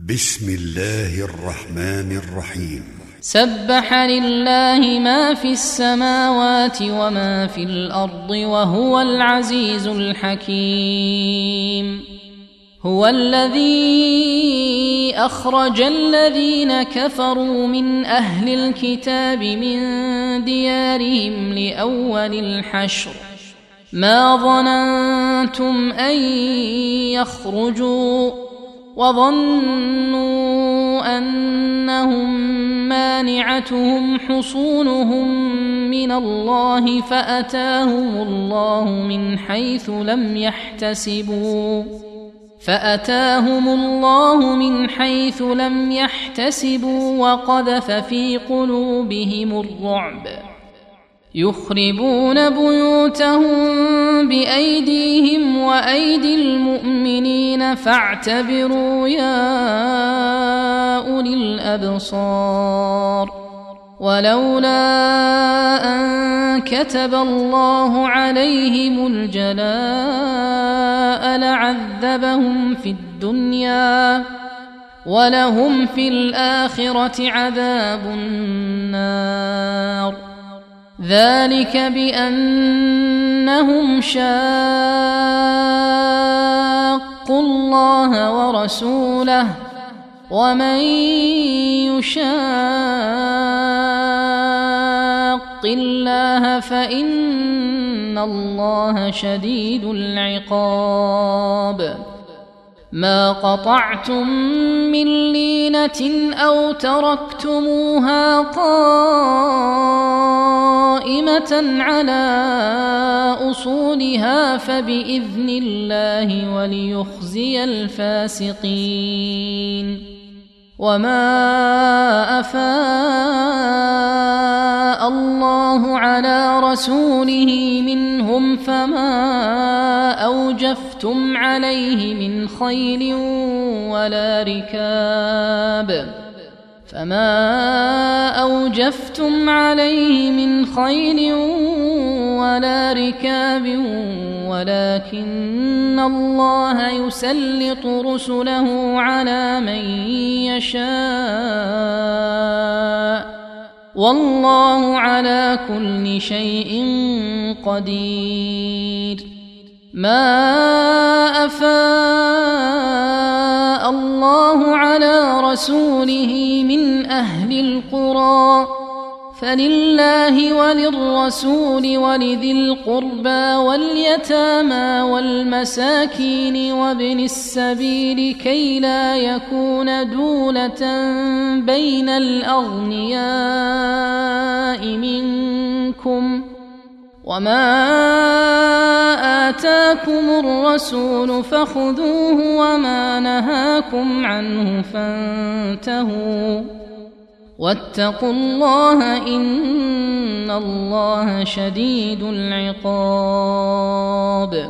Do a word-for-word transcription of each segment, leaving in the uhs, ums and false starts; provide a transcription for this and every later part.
بسم الله الرحمن الرحيم. سبح لله ما في السماوات وما في الأرض وهو العزيز الحكيم. هو الذي أخرج الذين كفروا من أهل الكتاب من ديارهم لأول الحشر ما ظننتم أن يخرجوا وظنوا أنهم مانعتهم حصونهم من الله فأتاهم الله من حيث لم يحتسبوا فأتاهم الله من حيث لم يحتسبوا وقذف في قلوبهم الرعب يخربون بيوتهم بأيديهم وأيدي المؤمنين فاعتبروا يا أولي الأبصار. ولولا أن كتب الله عليهم الجلاء لعذبهم في الدنيا ولهم في الآخرة عذاب النار. ذلك بأنهم شاقوا الله ورسوله ومن يشاق الله فإن الله شديد العقاب. ما قطعتم من لينة أو تركتموها قائمة على أصولها فبإذن الله وليخزي الفاسقين. وما أفاء الله على رسوله منهم فما أوجفتم عليه من خيل ولا ركاب فما أوجفتم عليه من خيل ولا ركاب ولكن الله يسلط رسله على من يشاء والله على كل شيء قدير. ما أفاء الله على رسوله من أهل القرى فلله وللرسول ولذي القربى واليتامى والمساكين وابن السبيل كي لا يكون دولة بين الأغنياء منكم وما آتاكم الرسول فخذوه وما نهاكم عنه فانتهوا واتقوا الله إن الله شديد العقاب.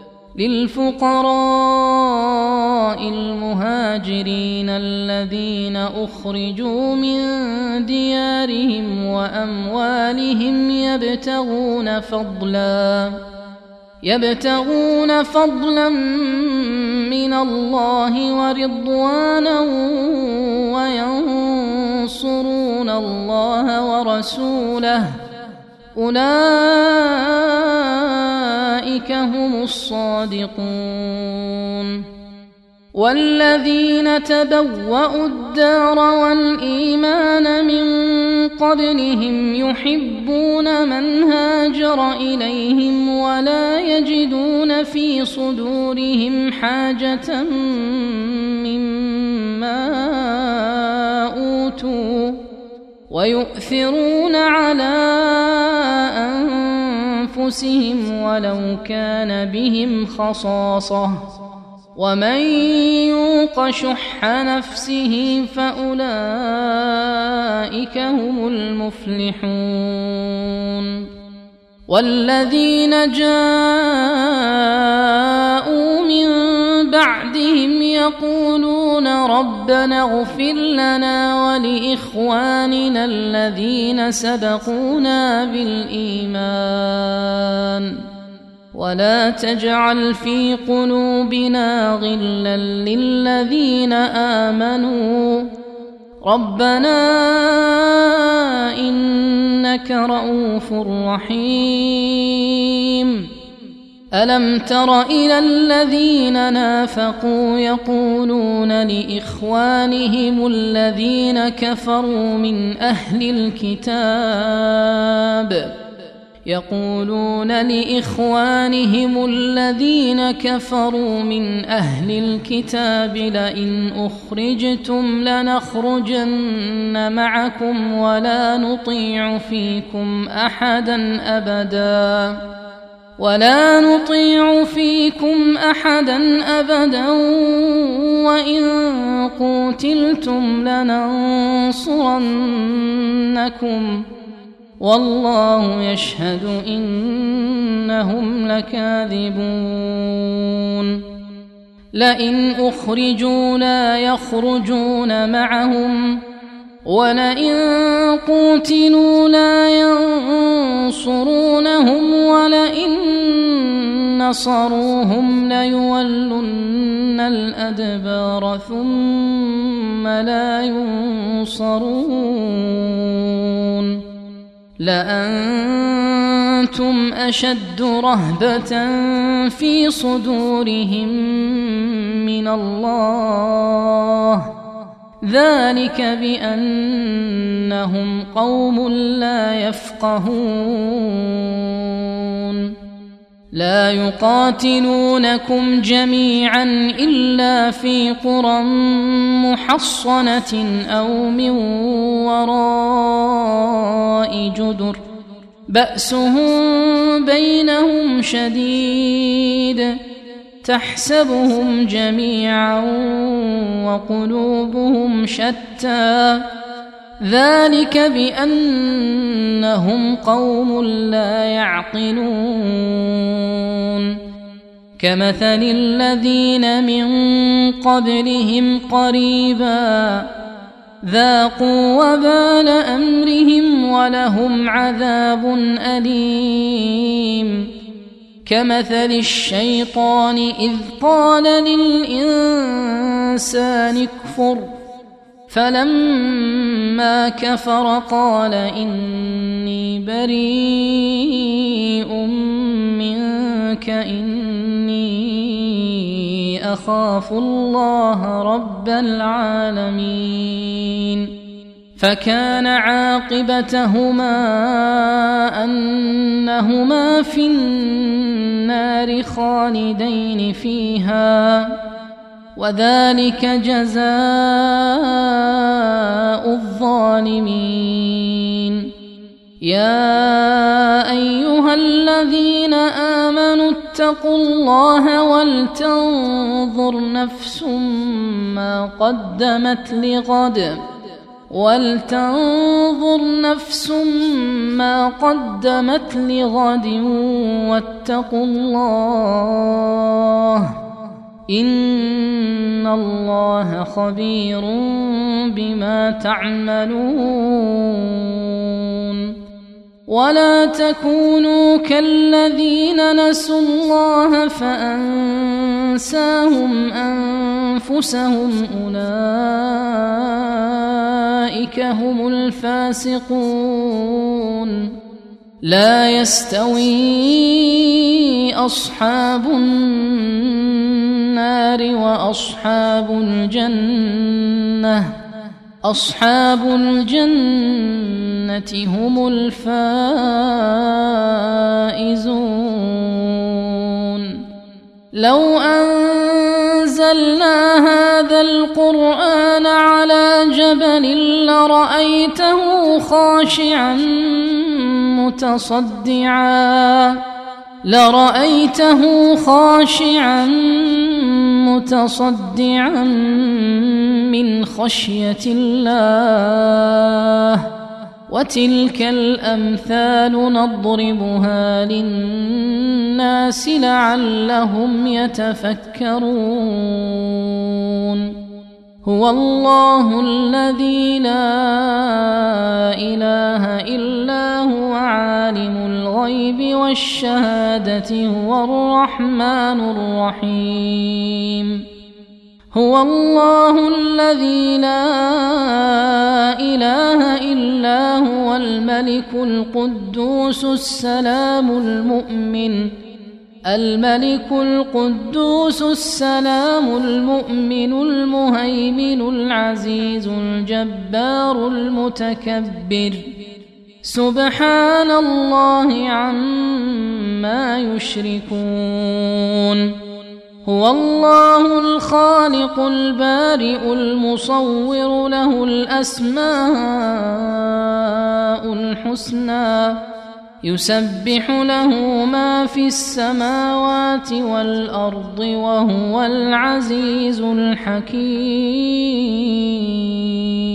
للفقراء المهاجرين الذين أخرجوا من ديارهم وأموالهم يبتغون فضلا يبتغون فضلا من الله ورضوانا وينصرون الله ورسوله أولئك هم الصادقون. والذين تبوأوا الدار والإيمان من قبلهم يحبون من هاجر إليهم ولا يجدون في صدورهم حاجة مما أوتوا ويؤثرون على أنفسهم ولو كان بهم خصاصة ومن يوق شح نفسه فأولئك هم المفلحون. والذين جاءوا من بعدهم يقولون ربنا اغفر لنا ولإخواننا الذين سبقونا بالإيمان ولا تجعل في قلوبنا غلا للذين آمنوا ربنا إنك رؤوف رحيم. ألم تر إلى الذين نافقوا يقولون لإخوانهم الذين كفروا من أهل الكتاب يقولون لإخوانهم الذين كفروا من أهل الكتاب لئن أخرجتم لنخرجن معكم ولا نطيع فيكم أحدا أبدا ولا نطيع فيكم أحدا أبدا وإن قوتلتم لننصرنكم والله يشهد إنهم لكاذبون. لئن أخرجوا لا يخرجون معهم ولئن قوتلوا لا ينصرونهم ولئن نصروهم ليولن الأدبار ثم لا ينصرون. لأنتم أشد رهبة في صدورهم من الله ذلك بأنهم قوم لا يفقهون. لا يقاتلونكم جميعا إلا في قرى محصنة أو من وراء جدر بأسهم بينهم شديد تحسبهم جميعا وقلوبهم شتى ذلك بأنهم قوم لا يعقلون. كمثل الذين من قبلهم قريبا ذاقوا وبال أمرهم ولهم عذاب أليم. كمثل الشيطان إذ قال للإنسان اكفر فلما كفر قال إني بريء منك إني أخاف الله رب العالمين. فكان عاقبتهما أنهما في النار خالدين فيها وذلك جزاء الظالمين. يا أيها الذين آمنوا اتقوا الله ولتنظر نفس ما قدمت لغد ولتنظر نفس ما قدمت لغد واتقوا الله إن الله خبير بما تعملون. ولا تكونوا كالذين نسوا الله فأنساهم أنفسهم أولئك هم الفاسقون. لا يستوي أصحاب النار وأصحاب الجنة أصحاب الجنة هم الفائزون. لو أنزلنا هذا القرآن على جبل لرأيته خاشعا متصدعا لرأيته خاشعا متصدعا من خشية الله. وتلك الأمثال نضربها للناس لعلهم يتفكرون. هو الله الذي لا إله إلا هو عالم الغيب الغيب والشهادة هو الرحمن الرحيم هو الله الذي لا إله إلا هو الملك القدوس السلام المؤمن الملك القدوس السلام المؤمن المهيمن العزيز الجبار المتكبر سبحان الله عما يشركون هو الله الخالق البارئ المصور له الأسماء الحسنى يسبح له ما في السماوات والأرض وهو العزيز الحكيم